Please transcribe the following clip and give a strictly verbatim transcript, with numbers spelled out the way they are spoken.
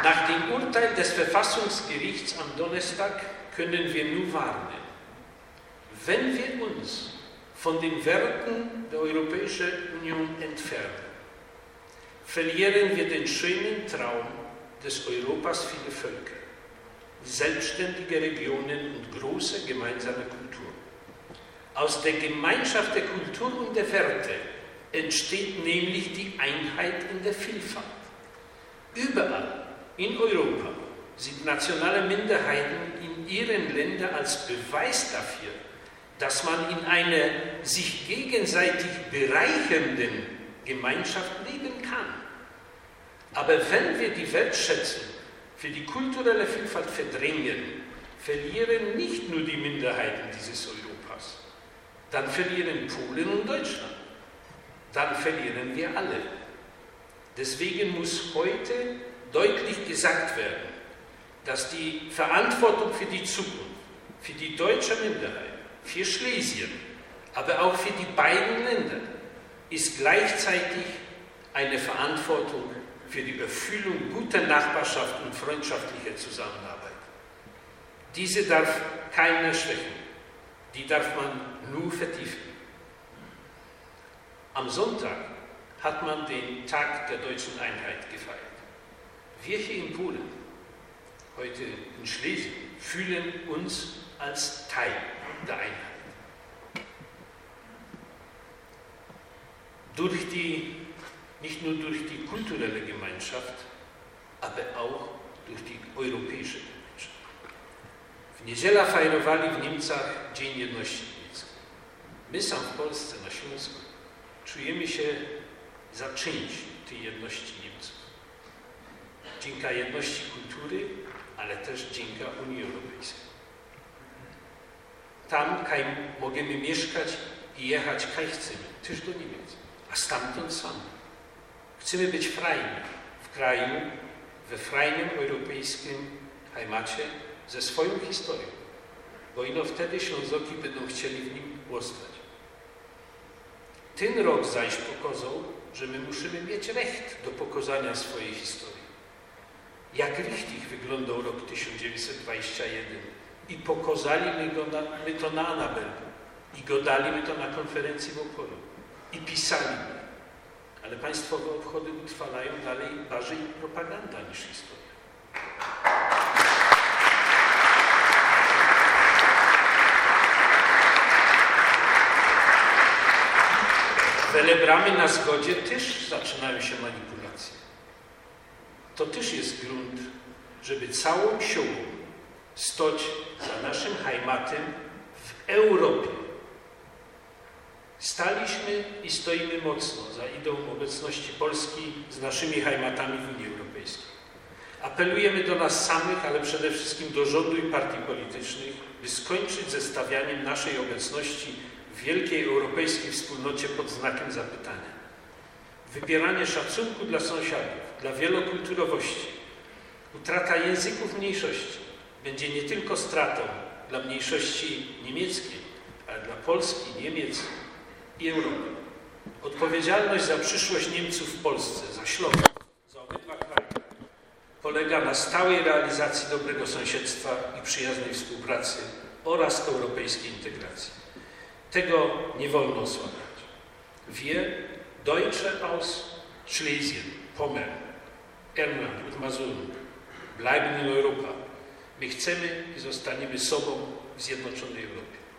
Nach dem Urteil des Verfassungsgerichts am Donnerstag können wir nur warnen. Wenn wir uns von den Werten der Europäischen Union entfernen, verlieren wir den schönen Traum des Europas vieler Völker, selbstständige Regionen und große gemeinsame Kultur. Aus der Gemeinschaft der Kultur und der Werte entsteht nämlich die Einheit in der Vielfalt. Überall in Europa sind nationale Minderheiten in ihren Ländern als Beweis dafür, dass man in einer sich gegenseitig bereichernden Gemeinschaft leben kann. Aber wenn wir die Wertschätzung für die kulturelle Vielfalt verdrängen, verlieren nicht nur die Minderheiten dieses Europas, dann verlieren Polen und Deutschland, dann verlieren wir alle. Deswegen muss heute deutlich gesagt werden, dass die Verantwortung für die Zukunft, für die deutsche Minderheit, für Schlesien, aber auch für die beiden Länder, ist gleichzeitig eine Verantwortung für die Erfüllung guter Nachbarschaft und freundschaftlicher Zusammenarbeit. Diese darf keiner schwächen, die darf man nur vertiefen. Am Sonntag hat man den Tag der deutschen Einheit gefeiert. Wir hier in Polen, heute in Schlesien, fühlen uns als Teil der Einheit. Durch die, nicht nur durch die kulturelle Gemeinschaft, aber auch durch die europäische Gemeinschaft. W niedzielę fajrowali w Niemcach Dzień Jedności Niemieckiej. My sam w Polsce, na Śląsku, czujemy się za część tej jedności Niemców. Dzięki jedności kultury, ale też dzięki Unii Europejskiej. Tam, kaj możemy mieszkać i jechać, kaj chcemy, też do Niemiec, a stamtąd sami. Chcemy być frajni w kraju, we frajnym europejskim heimacie, ze swoją historią, bo ino wtedy Ślązoki będą chcieli w nim ostać. Ten rok zaś pokazał, że my musimy mieć recht do pokazania swojej historii. Jak richtig wyglądał rok tysiąc dziewięćset dwudziesty pierwszy i pokazaliśmy go na, my to na Anabelu i go daliśmy to na konferencji w Opolu i pisaliśmy. Ale państwowe obchody utrwalają dalej bardziej propaganda niż historia. Celebramy na zgodzie też zaczynają się manipulacje. To też jest grunt, żeby całą siłą stać za naszym heimatem w Europie. Staliśmy i stoimy mocno za ideą obecności Polski z naszymi heimatami w Unii Europejskiej. Apelujemy do nas samych, ale przede wszystkim do rządu i partii politycznych, by skończyć ze stawianiem naszej obecności w wielkiej europejskiej wspólnocie pod znakiem zapytania. Wybieranie szacunku dla sąsiadów, dla wielokulturowości, utrata języków mniejszości będzie nie tylko stratą dla mniejszości niemieckiej, ale dla Polski, Niemiec i Europy. Odpowiedzialność za przyszłość Niemców w Polsce, za Śląsk, za obydwa kraje polega na stałej realizacji dobrego sąsiedztwa i przyjaznej współpracy oraz europejskiej integracji. Tego nie wolno osłabiać. Wir, Deutsche aus Schlesien, Pommern, Ermland und Mazurien, bleiben in Europa. My chcemy i zostaniemy sobą w zjednoczonej Europie.